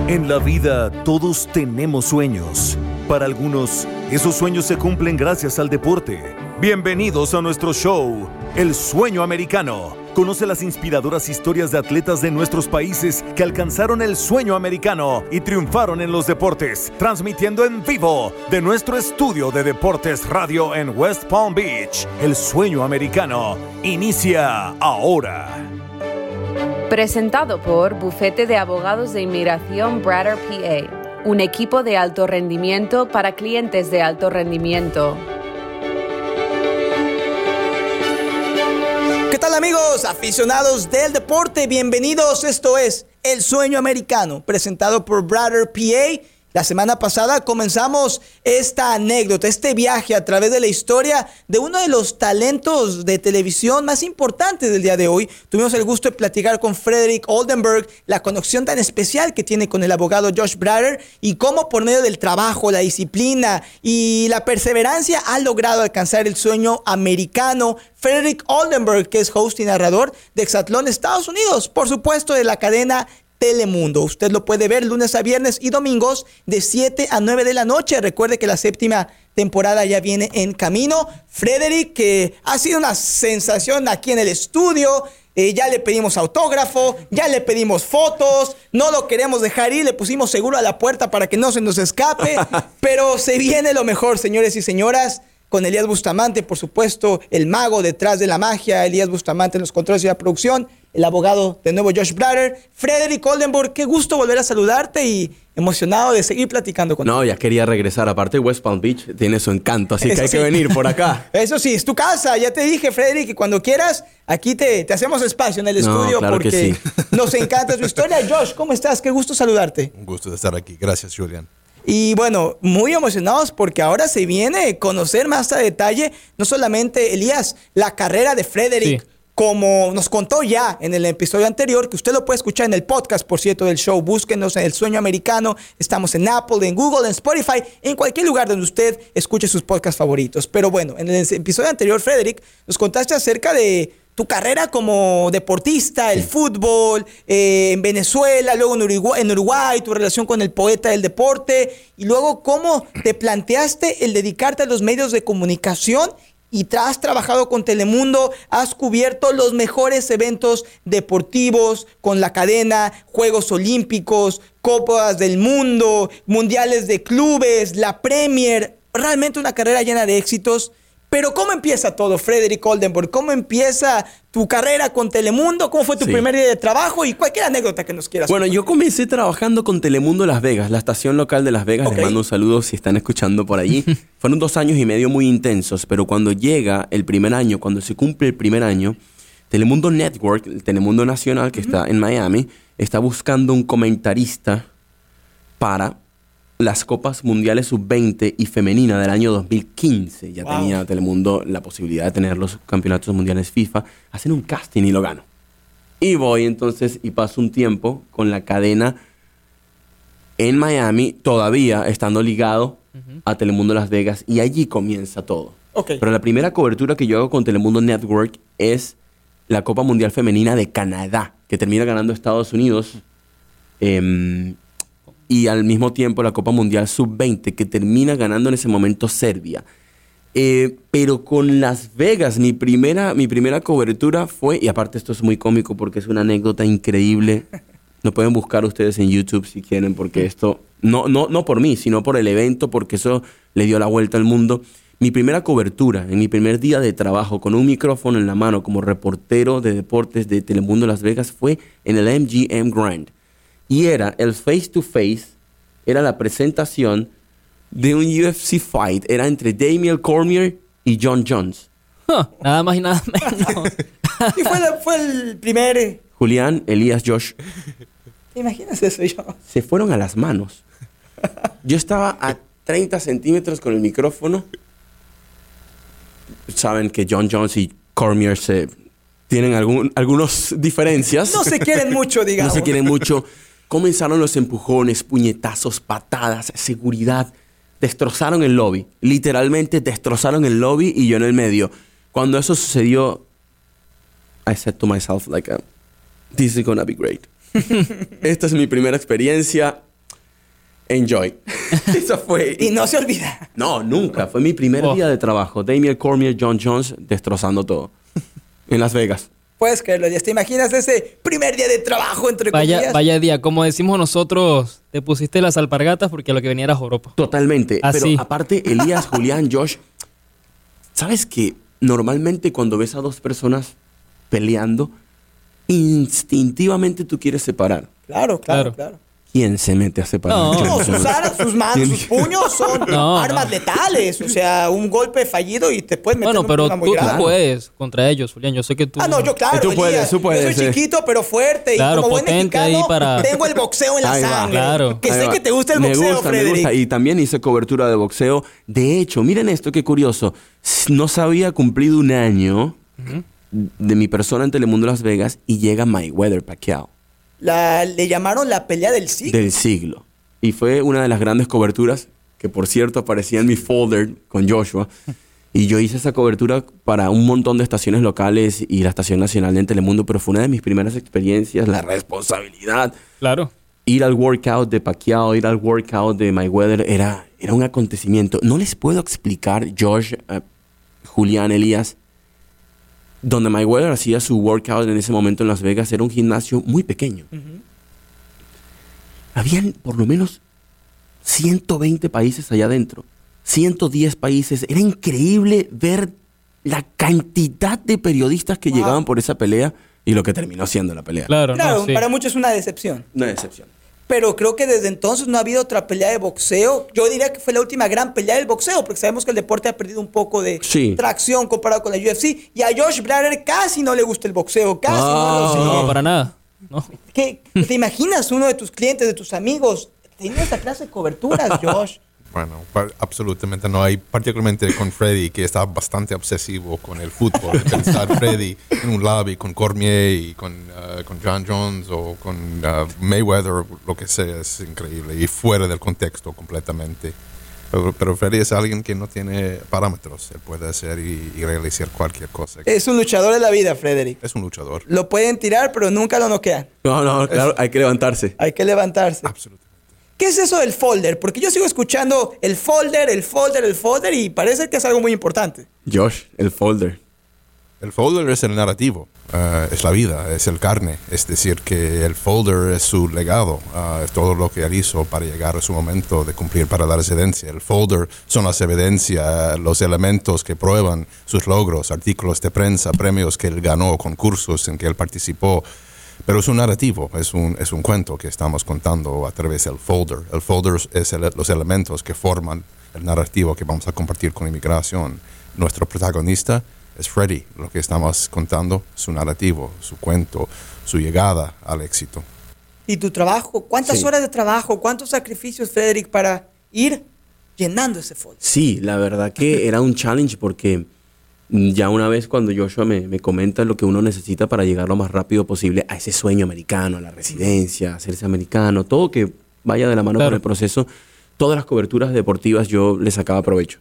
En la vida todos tenemos sueños. Para algunos, esos sueños se cumplen gracias al deporte. Bienvenidos a nuestro show, El Sueño Americano. Conoce las inspiradoras historias de atletas de nuestros países que alcanzaron el sueño americano y triunfaron en los deportes, transmitiendo en vivo de nuestro estudio de Deportes Radio en West Palm Beach. El Sueño Americano inicia ahora. Presentado por Bufete de Abogados de Inmigración Brader PA, un equipo de alto rendimiento para clientes de alto rendimiento. ¿Qué tal, amigos aficionados del deporte? Bienvenidos, esto es El Sueño Americano, presentado por Brader PA. La semana pasada comenzamos esta anécdota, este viaje a través de la historia de uno de los talentos de televisión más importantes del día de hoy. Tuvimos el gusto de platicar con Frederick Oldenburg, la conexión tan especial que tiene con el abogado Josh Brader y cómo por medio del trabajo, la disciplina y la perseverancia ha logrado alcanzar el sueño americano. Frederick Oldenburg, que es host y narrador de Exatlón, Estados Unidos, por supuesto de la cadena Telemundo. Usted lo puede ver lunes a viernes y domingos de 7 a 9 de la noche. Recuerde que la 7ª temporada ya viene en camino. Frederick, que ha sido una sensación aquí en el estudio. Ya le pedimos autógrafo, ya le pedimos fotos, no lo queremos dejar ir, le pusimos seguro a la puerta para que no se nos escape. Pero se viene lo mejor, señores y señoras, con Elías Bustamante, por supuesto, el mago detrás de la magia, Elías Bustamante en los controles y la producción, el abogado de nuevo Josh Brader. Frederick Oldenburg, qué gusto volver a saludarte y emocionado de seguir platicando contigo. No, ya quería regresar. Aparte, West Palm Beach tiene su encanto, así que hay que venir por acá. Eso sí, es tu casa. Ya te dije, Frederick, que cuando quieras, aquí te hacemos espacio en el estudio, claro porque que sí. Nos encanta tu historia. Josh, ¿cómo estás? Qué gusto saludarte. Un gusto de estar aquí. Gracias, Julian. Y bueno, muy emocionados porque ahora se viene a conocer más a detalle, no solamente, Elías, la carrera de Frederick, sí, como nos contó ya en el episodio anterior, que usted lo puede escuchar en el podcast, por cierto, del show. Búsquenos en El Sueño Americano. Estamos en Apple, en Google, en Spotify, en cualquier lugar donde usted escuche sus podcasts favoritos. Pero bueno, en el episodio anterior, Frederick, nos contaste acerca de tu carrera como deportista, el fútbol, en Venezuela, luego en Uruguay, tu relación con el poeta del deporte, y luego cómo te planteaste el dedicarte a los medios de comunicación y has trabajado con Telemundo, has cubierto los mejores eventos deportivos con la cadena, Juegos Olímpicos, Copas del Mundo, Mundiales de Clubes, la Premier, realmente una carrera llena de éxitos. Pero ¿cómo empieza todo, Frederick Oldenburg? ¿Cómo empieza tu carrera con Telemundo? ¿Cómo fue tu primer día de trabajo? Y cualquier anécdota que nos quieras contar. Yo comencé trabajando con Telemundo Las Vegas, la estación local de Las Vegas. Okay. Les mando un saludo si están escuchando por allí. Fueron 2 años y medio muy intensos, pero cuando llega el primer año, cuando se cumple el primer año, Telemundo Network, el Telemundo Nacional, que está en Miami, está buscando un comentarista para las Copas Mundiales Sub-20 y femenina del año 2015. Ya tenía Telemundo la posibilidad de tener los campeonatos mundiales FIFA. Hacen un casting y lo gano. Y voy entonces y paso un tiempo con la cadena en Miami, todavía estando ligado a Telemundo Las Vegas. Y allí comienza todo. Okay. Pero la primera cobertura que yo hago con Telemundo Network es la Copa Mundial Femenina de Canadá, que termina ganando Estados Unidos. Y al mismo tiempo la Copa Mundial Sub-20, que termina ganando en ese momento Serbia. Pero con Las Vegas, mi primera cobertura fue, y aparte esto es muy cómico porque es una anécdota increíble, lo pueden buscar ustedes en YouTube si quieren, porque esto, no por mí, sino por el evento, porque eso le dio la vuelta al mundo. Mi primera cobertura, en mi primer día de trabajo, con un micrófono en la mano como reportero de deportes de Telemundo Las Vegas, fue en el MGM Grand. Y era el face-to-face, era la presentación de un UFC fight. Era entre Daniel Cormier y John Jones. Nada más y nada menos. Y fue el primer... Julián, Elías, Josh. ¿Te imaginas eso, yo? Se fueron a las manos. Yo estaba a 30 centímetros con el micrófono. Saben que John Jones y Cormier tienen algunas diferencias. No se quieren mucho, digamos. No se quieren mucho. Comenzaron los empujones, puñetazos, patadas, seguridad. Destrozaron el lobby. Literalmente destrozaron el lobby y yo en el medio. Cuando eso sucedió, I said to myself, this is gonna be great. Esta es mi primera experiencia. Enjoy. Eso fue. Y no se olvida. No, nunca. Fue mi primer día de trabajo. Damian Cormier, John Jones, destrozando todo. En Las Vegas. Puedes creerlo, ¿te imaginas ese primer día de trabajo, entre comillas? Vaya día, como decimos nosotros, te pusiste las alpargatas porque lo que venía era joropo. Totalmente. Así. Pero aparte, Elías, Julián, Josh, ¿sabes que normalmente cuando ves a dos personas peleando, instintivamente tú quieres separar? Claro. ¿Quién se mete a separar? No, sus manos, sus puños son No, armas letales. O sea, un golpe fallido y te puedes meter Bueno, un pero problema muy tú grande. puedes contra ellos, Julián. Yo sé que tú... Yo claro, Tú puedes, Elías, yo soy chiquito pero fuerte Claro, y como buen potente mexicano ahí para- tengo el boxeo en la Ahí va. sangre. Claro. Que Ahí sé va. que te gusta el Me boxeo, gusta, Frederick. Me gusta. Y también hice cobertura de boxeo. De hecho, miren esto, qué curioso. No se había cumplido un año de mi persona en Telemundo Las Vegas y llega Mayweather Pacquiao. Le llamaron la pelea del siglo. Del siglo. Y fue una de las grandes coberturas que, por cierto, aparecía en mi folder con Joshua. Y yo hice esa cobertura para un montón de estaciones locales y la estación nacional en Telemundo, pero fue una de mis primeras experiencias, la responsabilidad. Claro. Ir al workout de Pacquiao, ir al workout de Mayweather, era un acontecimiento. No les puedo explicar, Josh, Julián, Elías, donde Mayweather hacía su workout en ese momento en Las Vegas, era un gimnasio muy pequeño. Habían por lo menos 120 países allá adentro, 110 países. Era increíble ver la cantidad de periodistas que llegaban por esa pelea y lo que terminó siendo la pelea. Claro, Claro, no, sí. para muchos es una decepción. Una decepción. Pero creo que desde entonces no ha habido otra pelea de boxeo. Yo diría que fue la última gran pelea del boxeo, porque sabemos que el deporte ha perdido un poco de Sí. tracción comparado con la UFC. Y a Josh Blatter casi no le gusta el boxeo, casi no lo sigue. No, para nada. No. ¿Te imaginas uno de tus clientes, de tus amigos, teniendo esta clase de coberturas, Josh? Bueno, absolutamente no. Hay particularmente con Freddy, que está bastante obsesivo con el fútbol. Pensar Freddy en un lobby con Cormier y con John Jones o con Mayweather, lo que sea, es increíble y fuera del contexto completamente. Pero Freddy es alguien que no tiene parámetros. Él puede hacer y realizar cualquier cosa. Es un luchador de la vida, Frederick. Es un luchador. Lo pueden tirar, pero nunca lo noquean. No, claro, hay que levantarse. Hay que levantarse. Absolutamente. ¿Qué es eso del folder? Porque yo sigo escuchando el folder y parece que es algo muy importante. Josh, el folder. El folder es el narrativo, es la vida, es el carne. Es decir, que el folder es su legado, es todo lo que él hizo para llegar a su momento de cumplir para la residencia. El folder son las evidencias, los elementos que prueban sus logros, artículos de prensa, premios que él ganó, concursos en que él participó. Pero es un narrativo, es un cuento que estamos contando a través del folder. El folder es los elementos que forman el narrativo que vamos a compartir con inmigración. Nuestro protagonista es Freddy, lo que estamos contando, su narrativo, su cuento, su llegada al éxito. ¿Y tu trabajo? ¿Cuántas Sí. horas de trabajo? ¿Cuántos sacrificios, Frederick, para ir llenando ese folder? Sí, la verdad que era un challenge porque ya una vez cuando Joshua me comenta lo que uno necesita para llegar lo más rápido posible a ese sueño americano, a la residencia, a hacerse americano, todo que vaya de la mano Claro. con el proceso, todas las coberturas deportivas yo le sacaba provecho.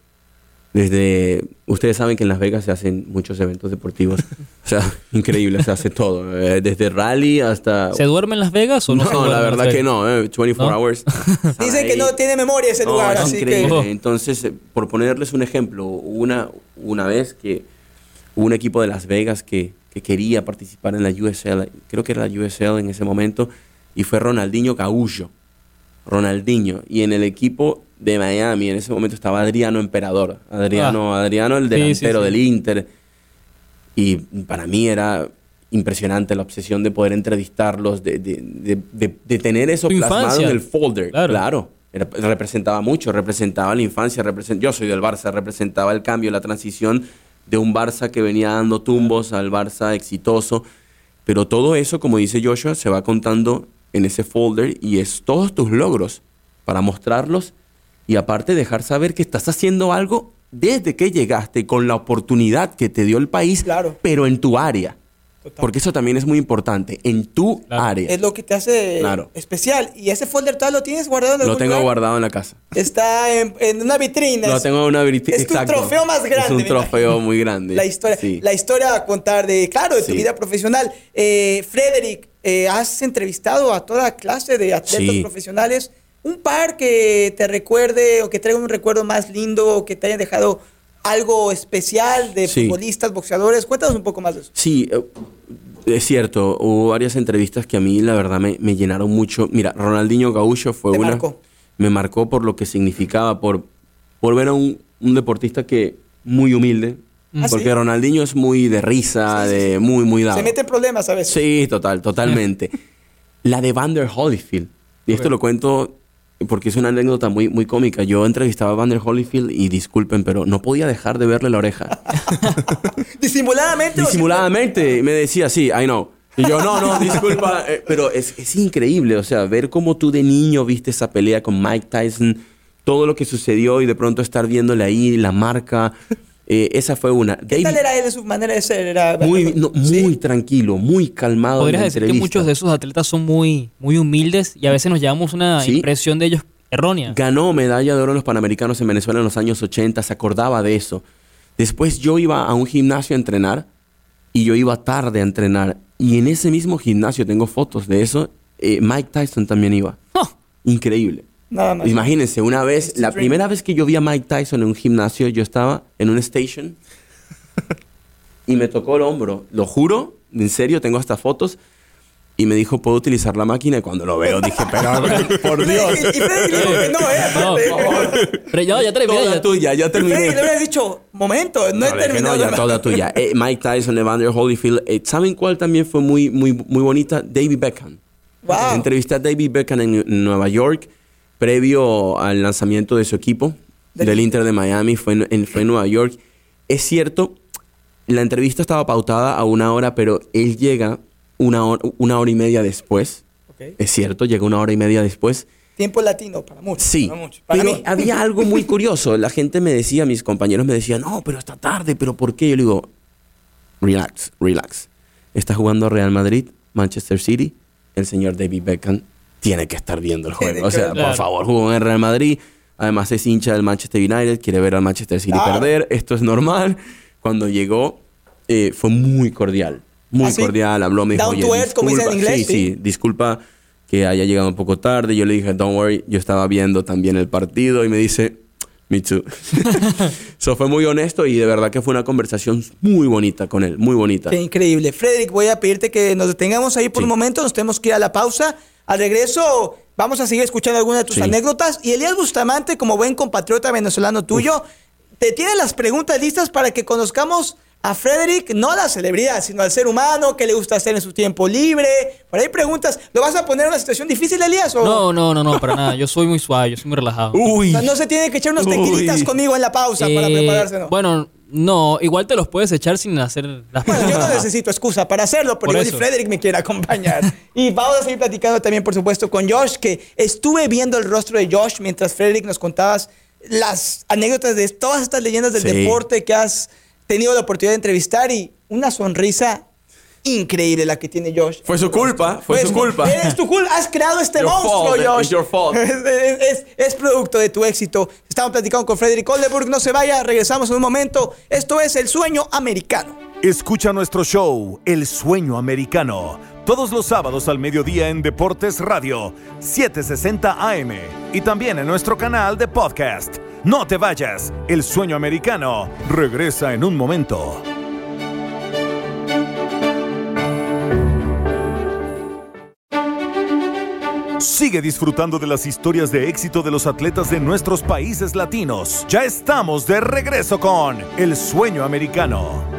Ustedes saben que en Las Vegas se hacen muchos eventos deportivos, o sea, increíble, se hace todo, desde rally hasta... ¿Se duerme en Las Vegas o no? se No, duerme la en Las verdad que Vegas? no, 24 ¿No? hours. Dicen que no tiene memoria ese No, lugar, es así increíble. que... Entonces, por ponerles un ejemplo, una vez que hubo un equipo de Las Vegas que quería participar en la USL, creo que era la USL en ese momento, y fue Ronaldinho Gaúcho. Ronaldinho. Y en el equipo de Miami, en ese momento estaba Adriano Emperador. Adriano, el delantero sí. del Inter. Y para mí era impresionante la obsesión de poder entrevistarlos, de tener eso Tu plasmado infancia. en el folder. Claro. Representaba mucho, representaba la infancia, yo soy del Barça, representaba el cambio, la transición de un Barça que venía dando tumbos al Barça exitoso. Pero todo eso, como dice Joshua, se va contando en ese folder y es todos tus logros para mostrarlos y aparte dejar saber que estás haciendo algo desde que llegaste con la oportunidad que te dio el país, Claro. pero en tu área. Total. Porque eso también es muy importante, en tu Claro. área. Es lo que te hace Claro. especial. ¿Y ese folder todavía lo tienes guardado en Lo algún tengo lugar? guardado en la casa. Está en una vitrina. Lo tengo en una vitrina. Es tu trofeo más grande, Es un me trofeo imagino. muy grande. La historia, Sí. la historia a contar de tu Sí. vida profesional. Frederick, has entrevistado a toda clase de atletas Sí. profesionales. un par que te recuerde o que traiga un recuerdo más lindo o que te haya dejado algo especial de futbolistas, boxeadores. Cuéntanos un poco más de eso. Sí, es cierto. Hubo varias entrevistas que a mí, la verdad, me llenaron mucho. Mira, Ronaldinho Gaúcho fue una... Me marcó por lo que significaba, por ver a un deportista que muy humilde. Porque Ronaldinho es muy de risa, muy dado. Se mete en problemas a veces. Sí, totalmente. La de Evander Holyfield. Y esto lo cuento porque es una anécdota muy cómica. Yo entrevistaba a Evander Holyfield y disculpen, pero no podía dejar de verle la oreja. ¿Disimuladamente? Disimuladamente. Me decía, sí, I know. Y yo, no, disculpa. Pero es increíble, o sea, ver cómo tú de niño viste esa pelea con Mike Tyson, todo lo que sucedió y de pronto estar viéndole ahí la marca. Esa fue una. ¿Qué tal era él en su manera de ser? Era muy tranquilo, muy calmado. ¿Podrías decir que muchos de esos atletas son muy humildes y a veces nos llevamos una impresión de ellos errónea? Ganó medalla de oro en los Panamericanos en Venezuela en los años 80, se acordaba de eso. Después yo iba a un gimnasio a entrenar y yo iba tarde a entrenar. Y en ese mismo gimnasio, tengo fotos de eso, Mike Tyson también iba. Increíble. Nada más. Imagínense, una vez, la primera vez que yo vi a Mike Tyson en un gimnasio, yo estaba en un station y me tocó el hombro. Lo juro, en serio, tengo hasta fotos. Y me dijo, ¿puedo utilizar la máquina? Y cuando lo veo dije, pero por Dios. Y Freddy dijo que no, por favor. Pero ya terminé. Toda tuya, ya terminé. Freddy le había dicho, momento, no he terminado. No, ya toda tuya. Mike Tyson, Evander Holyfield. ¿Saben cuál también fue muy bonita? David Beckham. Wow. Entrevisté a David Beckham en Nueva York, previo al lanzamiento de su equipo, del Inter de Miami. Fue en Nueva York. Es cierto, la entrevista estaba pautada a 1 hora, pero él llega... una hora y media después. Es cierto, llegó 1 hora y media después. Tiempo latino para muchos. Sí, para pero mí. había algo muy curioso. La gente me decía, mis compañeros me decían, no, pero está tarde, ¿pero por qué? Yo le digo, relax. Está jugando Real Madrid, Manchester City. El señor David Beckham tiene que estar viendo el juego. O sea, por favor, jugó en el Real Madrid. Además es hincha del Manchester United, quiere ver al Manchester City perder. Esto es normal. Cuando llegó, fue muy cordial. Muy cordial, habló, me dijo, down to earth, como dicen en inglés. Sí, disculpa que haya llegado un poco tarde. Yo le dije, don't worry, yo estaba viendo también el partido. Y me dice, me too. Eso fue muy honesto y de verdad que fue una conversación muy bonita con él, muy bonita. Qué increíble. Frederick, voy a pedirte que nos detengamos ahí por un momento. Nos tenemos que ir a la pausa. Al regreso vamos a seguir escuchando algunas de tus anécdotas. Y Elías Bustamante, como buen compatriota venezolano tuyo, te tiene las preguntas listas para que conozcamos a Frederick, no a la celebridad, sino al ser humano, qué le gusta hacer en su tiempo libre. Por ahí preguntas. ¿Lo vas a poner en una situación difícil, Elías? ¿O? No, para nada. Yo soy muy suave, yo soy muy relajado. Uy. No se tiene que echar unos tequilitas conmigo en la pausa para prepararse, ¿no? Bueno, no, igual te los puedes echar sin hacer las Bueno, yo no preguntas. necesito excusa para hacerlo, pero igual Frederick me quiere acompañar. Y vamos a seguir platicando también, por supuesto, con Josh, que estuve viendo el rostro de Josh mientras Frederick nos contabas las anécdotas de todas estas leyendas del deporte que has tenido la oportunidad de entrevistar, y una sonrisa increíble la que tiene Josh. Fue su culpa, fue su culpa. Es tu culpa, has creado este monstruo, Josh. It's your fault. Es producto de tu éxito. Estamos platicando con Frederick Oldenburg, no se vaya, regresamos en un momento. Esto es El Sueño Americano. Escucha nuestro show, El Sueño Americano, todos los sábados al mediodía en Deportes Radio, 760 AM, y también en nuestro canal de podcast. No te vayas, El Sueño Americano regresa en un momento. Sigue disfrutando de las historias de éxito de los atletas de nuestros países latinos. Ya estamos de regreso con El Sueño Americano.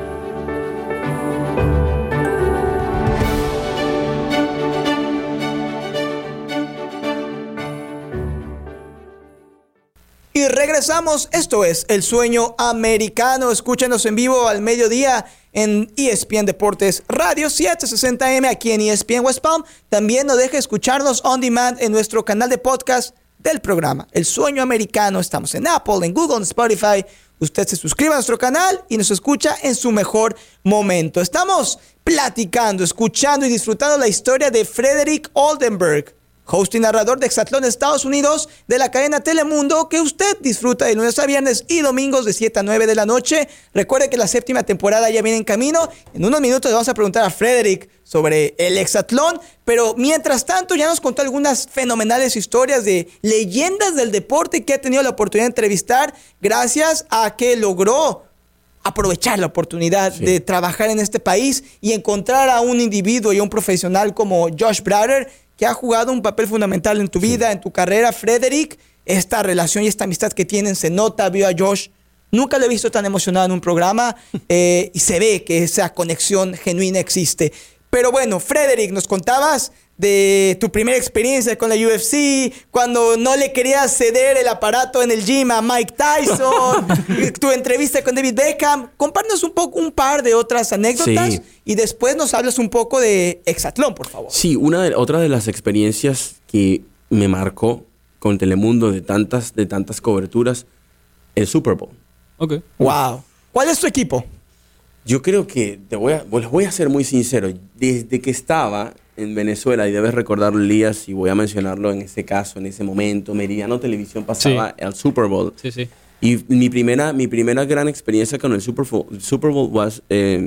Y regresamos, esto es El Sueño Americano. Escúchanos en vivo al mediodía en ESPN Deportes Radio 760M aquí en ESPN West Palm. También no deje escucharnos on demand en nuestro canal de podcast del programa El Sueño Americano. Estamos en Apple, en Google, en Spotify. Usted se suscribe a nuestro canal y nos escucha en su mejor momento. Estamos platicando, escuchando y disfrutando la historia de Frederick Oldenburg. host y narrador de Exatlón Estados Unidos de la cadena Telemundo, que usted disfruta de lunes a viernes y domingos de 7 a 9 de la noche. Recuerde que la 7ª temporada ya viene en camino. En unos minutos le vamos a preguntar a Frederick sobre el Exatlón, pero mientras tanto ya nos contó algunas fenomenales historias de leyendas del deporte que ha tenido la oportunidad de entrevistar gracias a que logró aprovechar la oportunidad de trabajar en este país y encontrar a un individuo y a un profesional como Josh Brader, que ha jugado un papel fundamental en tu vida, en tu carrera. Frederick, esta relación y esta amistad que tienen se nota. Vio a Josh, nunca lo he visto tan emocionado en un programa y se ve que esa conexión genuina existe. Pero bueno, Frederick, nos contabas de tu primera experiencia con la UFC, cuando no le querías ceder el aparato en el gym a Mike Tyson, tu entrevista con David Beckham. Compártanos un par de otras anécdotas y después nos hablas un poco de Exatlón, por favor. Sí, otra de las experiencias que me marcó con Telemundo de tantas coberturas, el Super Bowl. Okay. Wow. ¿Cuál es tu equipo? Yo creo que les voy a ser muy sincero. Desde que estaba en Venezuela, y debes recordarlo, Elías, y voy a mencionarlo en ese caso, en ese momento, Meridiano Televisión pasaba el Super Bowl. Sí, sí. Y mi primera gran experiencia con el Super Bowl was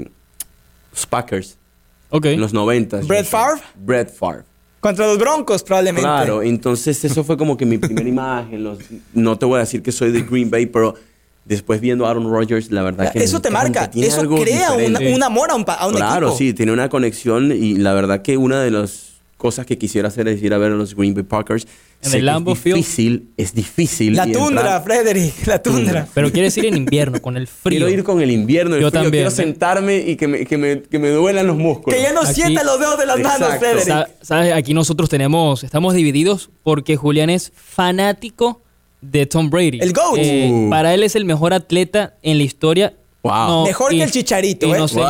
Packers. Okay. En los 90. ¿Brett Favre? Brett Favre. Contra los Broncos, probablemente. Claro, entonces eso fue como que mi primera imagen. No te voy a decir que soy de Green Bay, pero después viendo a Aaron Rodgers, la verdad que eso te marca, eso crea un amor a un equipo. Claro, sí, tiene una conexión y la verdad que una de las cosas que quisiera hacer es ir a ver a los Green Bay Packers. En el Lambeau Field. Es difícil. La tundra, Frederick, la tundra. Pero quieres ir en invierno, con el frío. Quiero ir con el invierno, el Yo frío. también. Quiero sentarme y que me duelan los músculos. Que ya no sienta los dedos de las manos, Frederick. ¿Sabes? Aquí nosotros estamos divididos porque Julián es fanático de Tom Brady. El GOAT. Para él es el mejor atleta en la historia. Wow. Mejor que el Chicharito,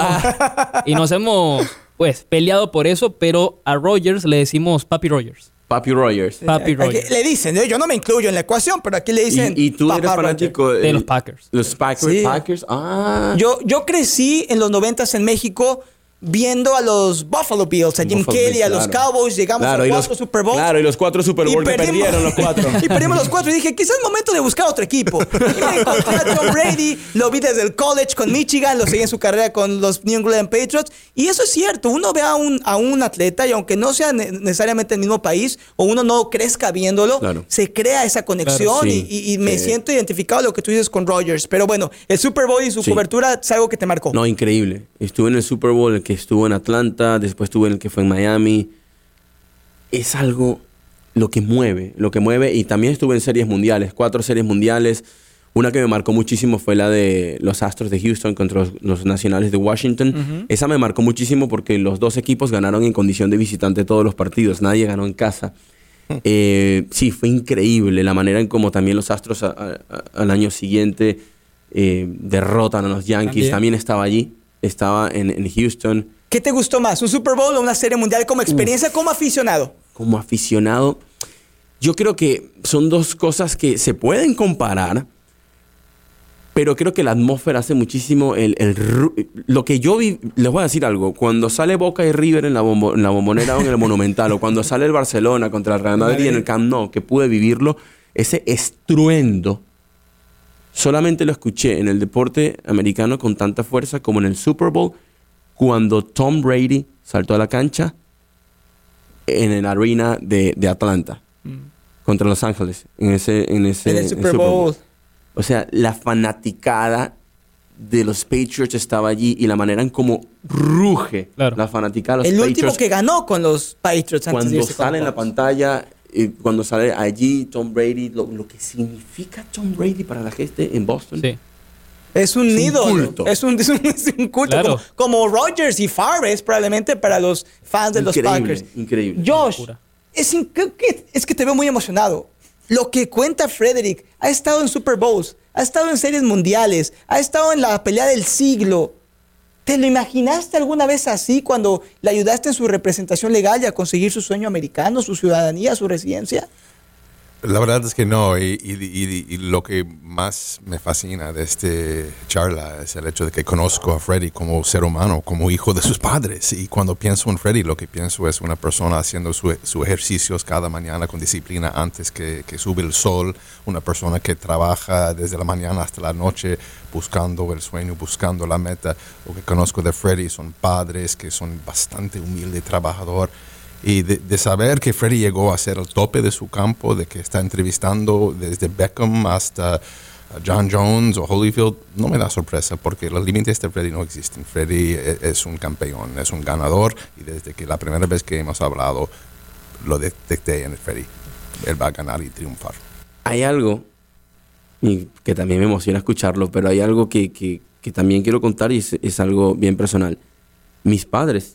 y nos hemos peleado por eso, pero a Rodgers le decimos Papi Rodgers. Papi Rodgers. Papi Rodgers. Le dicen, yo no me incluyo en la ecuación, pero aquí le dicen ¿Y tú eres fanático de los Packers? Los Packers. Sí. Packers. Ah. Yo crecí en los 90s en México viendo a los Buffalo Bills, a Jim Kelly, a los Cowboys. Llegamos a 4 Super Bowls. Claro, y los 4 Super Bowls que perdieron los 4. Y perdimos los 4 y dije, quizás es momento de buscar otro equipo. Y me encontré a Tom Brady, lo vi desde el college con Michigan, lo seguí en su carrera con los New England Patriots. Y eso es cierto, uno ve a un atleta y aunque no sea necesariamente el mismo país o uno no crezca viéndolo, se crea esa conexión y me siento identificado a lo que tú dices con Rodgers. Pero bueno, el Super Bowl y su cobertura es algo que te marcó. No, increíble. Estuve en el Super Bowl, el que estuvo en Atlanta, después estuve en el que fue en Miami. Es algo lo que mueve, y también estuve en series mundiales, 4 series mundiales. Una que me marcó muchísimo fue la de los Astros de Houston contra los Nacionales de Washington. Esa me marcó muchísimo porque los dos equipos ganaron en condición de visitante todos los partidos, nadie ganó en casa. Sí, fue increíble la manera en cómo también los Astros al año siguiente derrotan a los Yankees. También estaba allí, estaba en Houston. ¿Qué te gustó más, un Super Bowl o una serie mundial como experiencia como aficionado? Como aficionado, yo creo que son dos cosas que se pueden comparar, pero creo que la atmósfera hace muchísimo lo que yo vi. Les voy a decir algo, cuando sale Boca y River en la Bombonera o en el Monumental, o cuando sale el Barcelona contra el Real Madrid en el Camp Nou, que pude vivirlo, ese estruendo solamente lo escuché en el deporte americano con tanta fuerza como en el Super Bowl, cuando Tom Brady saltó a la cancha en el arena de Atlanta contra Los Ángeles en el Super Bowl. O sea, la fanaticada de los Patriots estaba allí y la manera en cómo ruge la fanaticada de los Patriots. El último que ganó con los Patriots antes cuando de irse sale en la pantalla, cuando sale allí Tom Brady, lo que significa Tom Brady para la gente en Boston. Sí. Es un ídolo. Es un culto. Claro. Como Rodgers y Favre es probablemente para los fans de los Packers. Increíble. Josh, es que te veo muy emocionado. Lo que cuenta Frederick, ha estado en Super Bowls, ha estado en series mundiales, ha estado en la pelea del siglo. ¿Te lo imaginaste alguna vez así cuando le ayudaste en su representación legal y a conseguir su sueño americano, su ciudadanía, su residencia? La verdad es que no, y lo que más me fascina de esta charla es el hecho de que conozco a Freddie como ser humano, como hijo de sus padres, y cuando pienso en Freddie lo que pienso es una persona haciendo sus ejercicios cada mañana con disciplina antes que sube el sol, una persona que trabaja desde la mañana hasta la noche buscando el sueño, buscando la meta. Lo que conozco de Freddie son padres que son bastante humildes, trabajador. Y de saber que Freddie llegó a ser el tope de su campo, de que está entrevistando desde Beckham hasta John Jones o Holyfield, no me da sorpresa porque los límites de Freddie no existen. Freddie es un campeón, es un ganador, y desde que la primera vez que hemos hablado lo detecté en Freddie. Él va a ganar y triunfar. Hay algo, y que también me emociona escucharlo, pero hay algo que también quiero contar, y es algo bien personal. Mis padres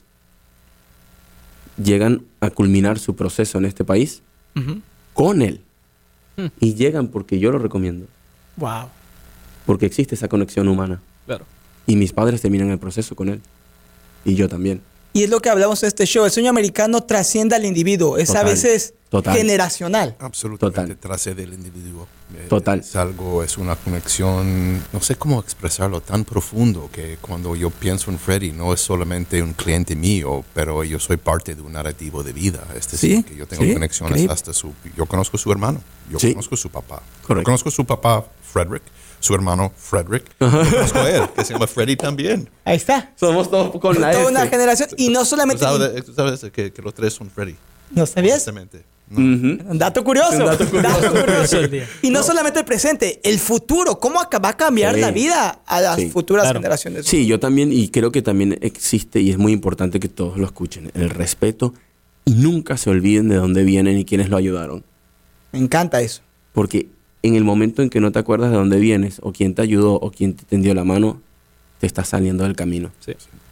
llegan a culminar su proceso en este país con él. Y llegan porque yo lo recomiendo. Wow. Porque existe esa conexión humana. Claro. Y mis padres terminan el proceso con él. Y yo también. Y es lo que hablamos en este show. El sueño americano trasciende al individuo. Es Total, a veces total. generacional. Absolutamente, trasciende del individuo. Total. Es una conexión, no sé cómo expresarlo, tan profundo que cuando yo pienso en Freddie no es solamente un cliente mío, pero yo soy parte de un narrativo de vida. Es decir, que yo tengo conexiones increíble. hasta yo conozco a su hermano, yo Sí. conozco a su papá. Correcto. Yo conozco a su papá, Frederick, su hermano, Frederick. Yo conozco a él, que se llama Freddie también. Ahí está. Somos todos con la Toda F. una generación. Y no solamente... Tú sabes que los tres son Freddie. ¿No sabías? Honestamente. No. Un dato curioso. Un dato curioso del día. Y no solamente el presente, el futuro. ¿Cómo va a cambiar Sí. la vida a las Sí. futuras Claro. generaciones? Sí, yo también, y creo que también existe, y es muy importante que todos lo escuchen, el respeto, y nunca se olviden de dónde vienen y quiénes lo ayudaron. Me encanta eso. Porque en el momento en que no te acuerdas de dónde vienes, o quién te ayudó, o quién te tendió la mano, te estás saliendo del camino. Sí.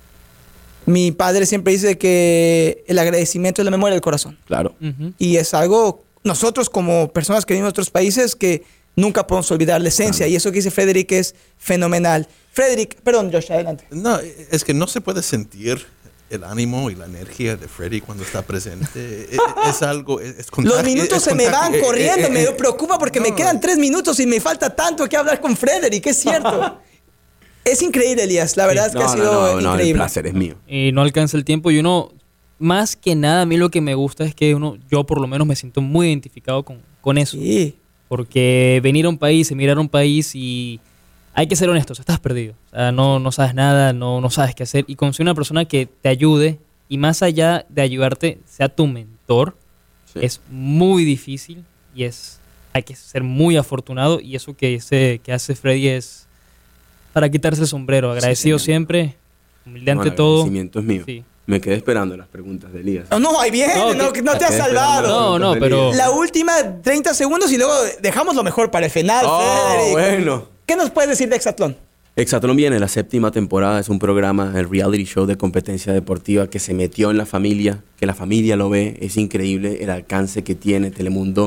Mi padre siempre dice que el agradecimiento es la memoria del corazón. Claro. Ujú. Y es algo, nosotros como personas que vivimos en otros países, que nunca podemos olvidar la esencia. Y eso que dice Frederick es fenomenal. Frederick, perdón, Josh, adelante. No, es que no se puede sentir el ánimo y la energía de Freddie cuando está presente. Es algo, es Los minutos se me van corriendo, me preocupa porque me quedan 3 minutos y me falta tanto que hablar con Frederick, es cierto. Es increíble, Elías, la verdad es que ha sido el increíble. placer es mío. Y no alcanza el tiempo y uno, más que nada, a mí lo que me gusta es que yo por lo menos me siento muy identificado con eso. Sí. Porque venir a un país, emigrar a un país y hay que ser honestos, estás perdido. O sea, no sabes nada, no sabes qué hacer. Y conseguir una persona que te ayude y más allá de ayudarte, sea tu mentor, Sí. es muy difícil y hay que ser muy afortunado. Y eso que hace Freddy es para quitarse el sombrero. Agradecido Sí, señor. siempre, humilde No, ante el todo. agradecimiento es mío. Sí. Me quedé esperando las preguntas de Elías. No, ahí viene, No, no, que- no te has Quedé salvado. No, pero... La última 30 segundos y luego dejamos lo mejor para el final, Frederick. Bueno. ¿Qué nos puedes decir de Hexatlón? Hexatlón viene, la 7ª temporada, es un programa, el reality show de competencia deportiva que se metió en la familia, que la familia lo ve, es increíble el alcance que tiene. Telemundo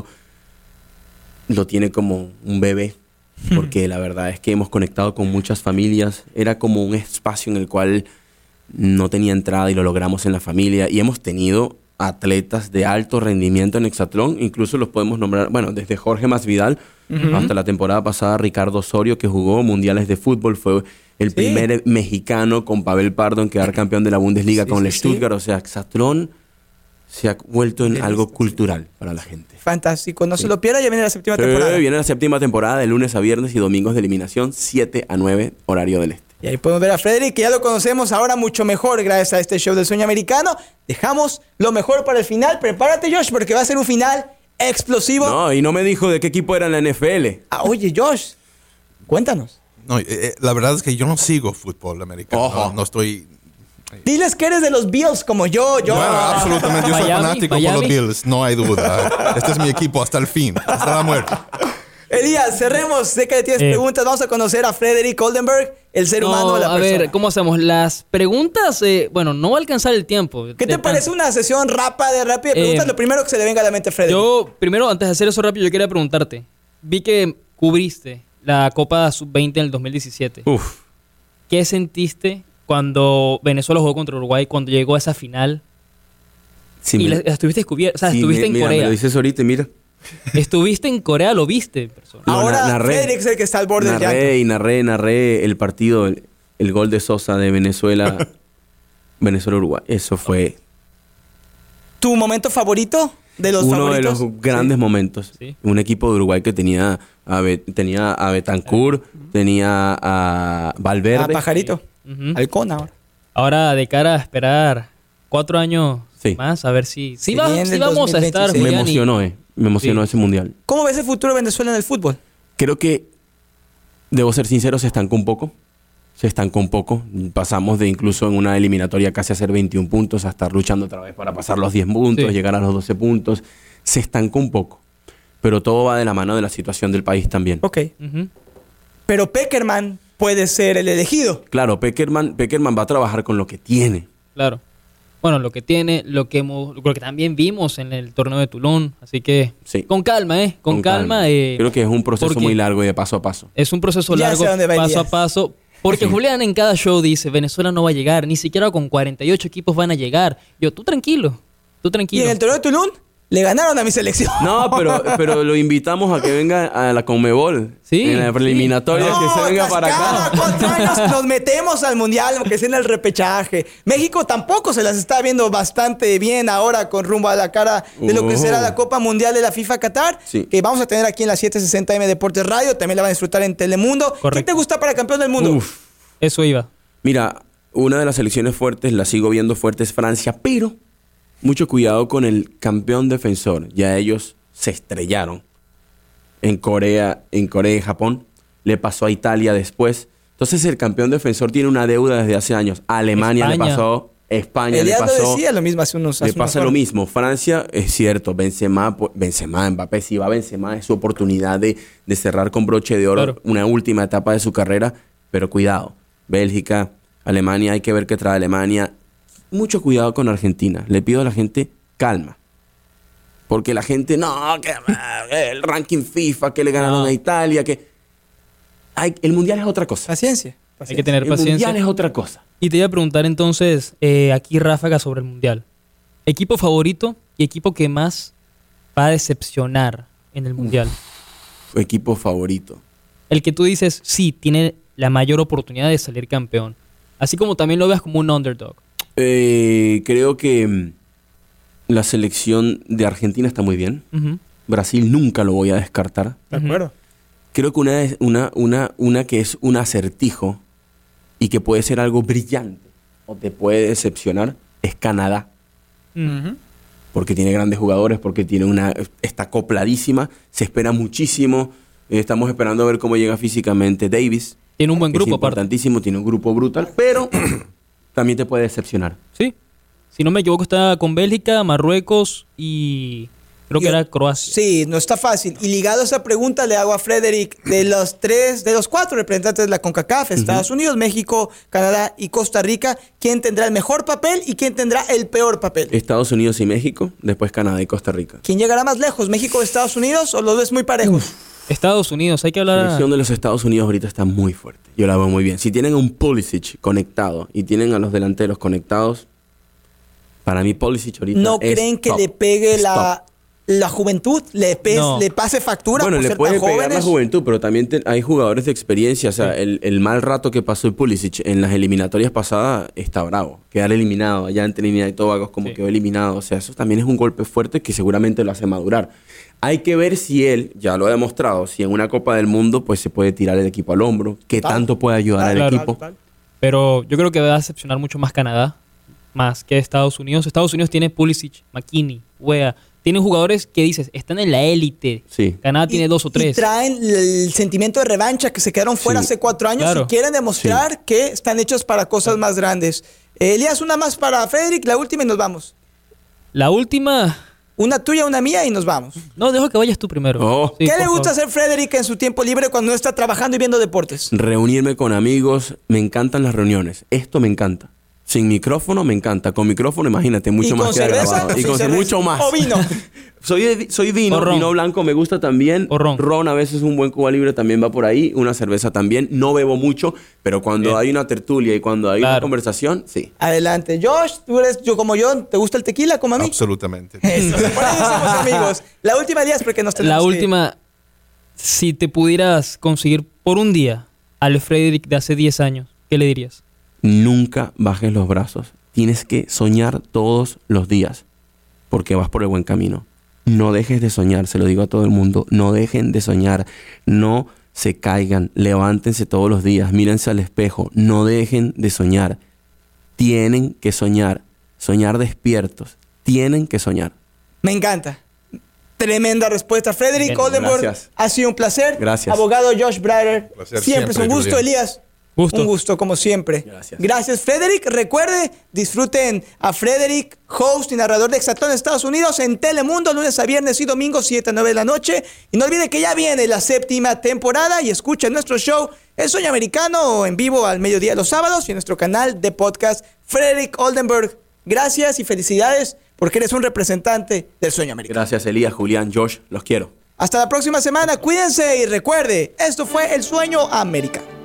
lo tiene como un bebé, porque la verdad es que hemos conectado con muchas familias, era como un espacio en el cual no tenía entrada y lo logramos en la familia, y hemos tenido atletas de alto rendimiento en hexatlón, incluso los podemos nombrar, bueno, desde Jorge Masvidal hasta la temporada pasada Ricardo Osorio, que jugó mundiales de fútbol, fue el primer mexicano con Pavel Pardo en quedar campeón de la Bundesliga Sí, con sí, el Stuttgart. O sea, hexatlón se ha vuelto en algo cultural para la gente. Fantástico, no se lo pierda, ya viene la 7ª temporada. Viene la 7ª temporada de lunes a viernes y domingos de eliminación, 7 a 9 horario del este. Y ahí podemos ver a Frederick, que ya lo conocemos ahora mucho mejor gracias a este show del sueño americano. Dejamos lo mejor para el final. Prepárate, Josh, porque va a ser un final explosivo. No, y no me dijo de qué equipo era en la NFL. Ah, oye, Josh, cuéntanos. No, la verdad es que yo no sigo fútbol americano. Ojo. No estoy... Diles que eres de los Bills como yo. Bueno, absolutamente. Yo soy Miami, fanático por Miami. los Bills, no hay duda. Este es mi equipo hasta el fin, hasta la muerte. Elías, cerremos. Sé que tienes preguntas. Vamos a conocer a Frederick Oldenburg, el ser humano, la a persona. ver, ¿cómo hacemos? Las preguntas, bueno, no va a alcanzar el tiempo. ¿Qué te parece una sesión rápida de preguntas? Lo primero que se le venga a la mente a Frederick. Yo, primero, antes de hacer eso rápido, yo quería preguntarte. Vi que cubriste la Copa Sub-20 en el 2017. Uf. ¿Qué sentiste cuando Venezuela jugó contra Uruguay, cuando llegó a esa final? Sí, y mira. la estuviste descubierta, o sea, Sí, estuviste en mira, me Corea. lo dices ahorita, mira. Estuviste en Corea, lo viste en persona. No, Ahora narré. Frederick es el que está al borde del llanto. Narré el partido, el gol de Sosa de Venezuela, Venezuela-Uruguay. Eso fue ¿Tu momento favorito de los uno favoritos? de los grandes momentos. Sí. Un equipo de Uruguay que tenía a Betancur, tenía a Valverde. Ah, Pajarito. Ujú. Halcón ahora. Ahora, de cara a esperar 4 años Sí. más, a ver si Se viene el vamos a estar. 2026. Me Julián, me emocionó Sí. ese mundial. ¿Cómo ves el futuro de Venezuela en el fútbol? Creo que, debo ser sincero, se estancó un poco. Pasamos de incluso en una eliminatoria casi a hacer 21 puntos a estar luchando otra vez para pasar los 10 puntos, Sí. llegar a los 12 puntos. Se estancó un poco. Pero todo va de la mano de la situación del país también. Ok. Ujú. Pero Peckerman puede ser el elegido. Claro, Peckerman va a trabajar con lo que tiene. Claro. Bueno, lo que tiene, lo que también vimos en el torneo de Tulón. Así que Sí. con calma, ¿eh? Con calma. Creo que es un proceso porque muy largo y de paso a paso. Es un proceso Ya largo, sé dónde va paso Elías. a paso. Porque Julián en cada show dice, Venezuela no va a llegar, ni siquiera con 48 equipos van a llegar. Yo, tú tranquilo. Y en el torneo de Tulum le ganaron a mi selección. No, pero lo invitamos a que venga a la Conmebol. Sí, En la preliminatoria, No, que se venga para cada acá. 4 años nos metemos al mundial, aunque sea en el repechaje. México tampoco se las está viendo bastante bien ahora con rumbo a la cara de lo que será la Copa Mundial de la FIFA Qatar, Sí. que vamos a tener aquí en la 760M Deportes Radio. También la van a disfrutar en Telemundo. ¿Quién Correcto. te gusta para campeón del mundo? Uf. Eso iba. Mira, una de las selecciones fuertes, la sigo viendo fuerte, es Francia, pero mucho cuidado con el campeón defensor. Ya ellos se estrellaron en Corea y Japón. Le pasó a Italia después. Entonces el campeón defensor tiene una deuda desde hace años. A Alemania le España. pasó, España Elías le lo pasó. decía lo mismo hace unos Le hace pasa unas lo horas. mismo. Francia, es cierto, Benzema, Mbappé, si va Benzema, es su oportunidad de cerrar con broche de oro Claro. una última etapa de su carrera, pero cuidado. Bélgica, Alemania, hay que ver qué trae Alemania. Mucho cuidado con Argentina. Le pido a la gente calma. Porque la gente, no, que el ranking FIFA, que le ganaron No. a Italia, que... el Mundial es otra cosa. Paciencia. Hay que tener El paciencia. Mundial es otra cosa. Y te iba a preguntar entonces, aquí Ráfaga sobre el Mundial. Equipo favorito y equipo que más va a decepcionar en el Mundial. Equipo favorito. El que tú dices, sí, tiene la mayor oportunidad de salir campeón. Así como también lo veas como un underdog. Creo que la selección de Argentina está muy bien. Ujú. Brasil nunca lo voy a descartar. De acuerdo. Creo que una que es un acertijo y que puede ser algo brillante o te puede decepcionar es Canadá. Ujú. Porque tiene grandes jugadores, porque está acopladísima, se espera muchísimo. Estamos esperando a ver cómo llega físicamente Davis. Tiene un buen que grupo es aparte. importantísimo, tiene un grupo brutal, pero también te puede decepcionar. Sí. Si no me equivoco, está con Bélgica, Marruecos y creo que era Croacia. Sí, no está fácil. Y ligado a esa pregunta le hago a Frederick, de los 4 representantes de la CONCACAF, Estados Unidos, México, Canadá y Costa Rica, ¿quién tendrá el mejor papel y quién tendrá el peor papel? Estados Unidos y México, después Canadá y Costa Rica. ¿Quién llegará más lejos, México o Estados Unidos, o los ves muy parejos? Estados Unidos, hay que La hablar. selección de los Estados Unidos ahorita está muy fuerte. Yo la veo muy bien. Si tienen a un Pulisic conectado y tienen a los delanteros conectados, para mí Pulisic ahorita ¿No es creen que top. le pegue Es top. la juventud? No. ¿Le pase factura Bueno, por le ser puede tan pegar la jóvenes? juventud, pero también hay jugadores de experiencia. O sea, el mal rato que pasó el Pulisic en las eliminatorias pasadas está bravo. Quedar eliminado allá en Trinidad y Tobago como Sí. quedó eliminado. O sea, eso también es un golpe fuerte que seguramente lo hace madurar. Hay que ver si él, ya lo ha demostrado, si en una Copa del Mundo pues se puede tirar el equipo al hombro, qué Total. tanto puede ayudar al Claro. equipo. Pero yo creo que va a decepcionar mucho más Canadá, más que Estados Unidos. Estados Unidos tiene Pulisic, McKinney, Wea. Tienen jugadores que dices, están en la élite. Sí. Canadá tiene 2 o 3. Y traen el sentimiento de revancha que se quedaron fuera Sí. hace 4 años Claro. y quieren demostrar que están hechos para cosas más grandes. Elías, una más para Frederick, la última y nos vamos. La última... Una tuya, una mía y nos vamos. No, dejo que vayas tú primero. Oh. Sí, ¿Qué por le gusta favor. hacer Frederick en su tiempo libre cuando no está trabajando y viendo deportes? Reunirme con amigos, me encantan las reuniones. Esto me encanta. Sin micrófono me encanta. Con micrófono, imagínate, mucho ¿Y más con que cerveza? grabado. Y ¿Sin con cerveza? mucho más. ¿O vino? Soy vino, O ron. vino blanco me gusta también. O ron. Ron a veces un buen Cuba Libre también va por ahí. Una cerveza también. No bebo mucho, pero cuando Bien. hay una tertulia y cuando hay una Claro. conversación, sí. Adelante. Josh, tú eres como yo. ¿Te gusta el tequila como a mí? Absolutamente. Eso, por ahí somos amigos. La última, Elías, porque nos tenemos La que ir. última, si te pudieras conseguir por un día al Frederick de hace 10 años, ¿qué le dirías? Nunca bajes los brazos. Tienes que soñar todos los días porque vas por el buen camino. No dejes de soñar, se lo digo a todo el mundo. No dejen de soñar. No se caigan. Levántense todos los días. Mírense al espejo. No dejen de soñar. Tienen que soñar. Soñar despiertos. Tienen que soñar. Me encanta. Tremenda respuesta. Frederick Bien, Oldenburg, gracias. ha sido un placer. Gracias. Abogado Josh Brader, Placer siempre es un siempre, gusto, Julián. Elías. Gusto. Un gusto, como siempre. Gracias. Frederick. Recuerde, disfruten a Frederick, host y narrador de Exatlón en Estados Unidos, en Telemundo, lunes a viernes y domingos, 7 a 9 de la noche. Y no olvide que ya viene la 7ª temporada y escuchen nuestro show El Sueño Americano en vivo al mediodía los sábados y en nuestro canal de podcast Frederick Oldenburg. Gracias y felicidades porque eres un representante del sueño americano. Gracias, Elías, Julián, Josh. Los quiero. Hasta la próxima semana. Cuídense y recuerde, esto fue El Sueño Americano.